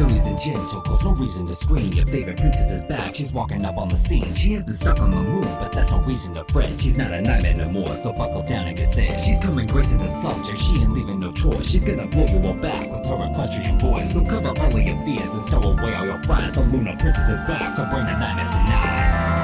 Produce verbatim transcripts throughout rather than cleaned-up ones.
Phillies and gentle, cause no reason to scream. Your favorite princess is back, she's walking up on the scene. She has been stuck on the moon, but that's no reason to fret. She's not a nightmare no more, so buckle down and get set. She's coming gracing the subject, she ain't leaving no choice. She's gonna blow you all back with her equestrian voice. So cover all of your fears and stow away all your fright. The lunar princess is back to bring the nightmares tonight.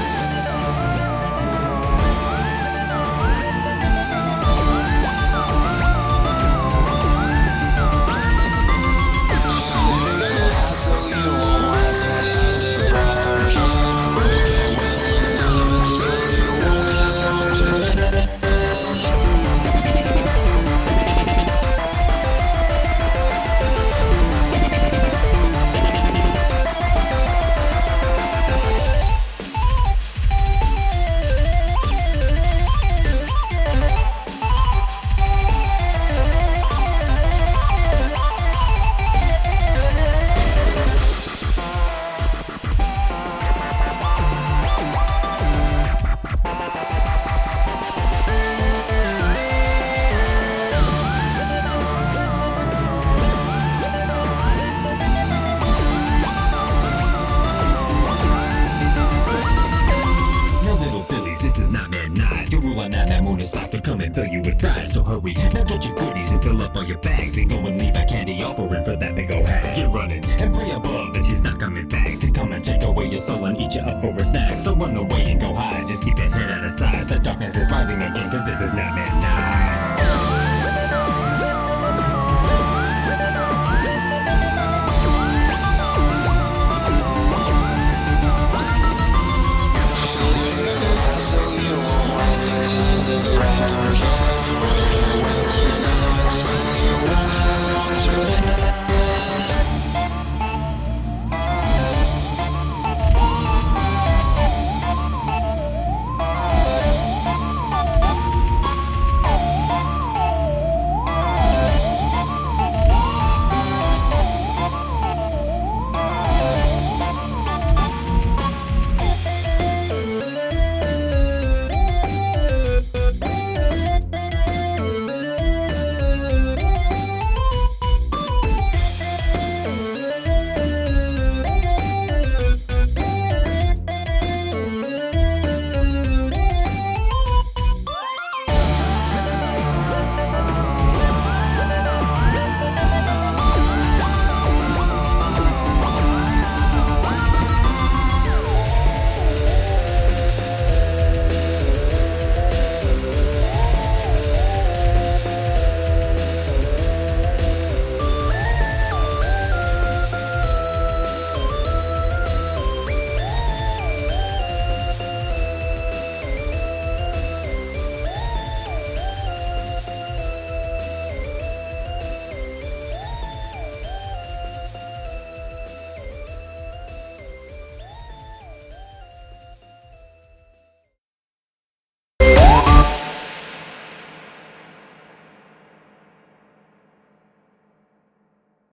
Your rule on that moon is locked to come and fill you with pride. So hurry, now get your goodies and fill up all your bags and go and leave a candy offering for that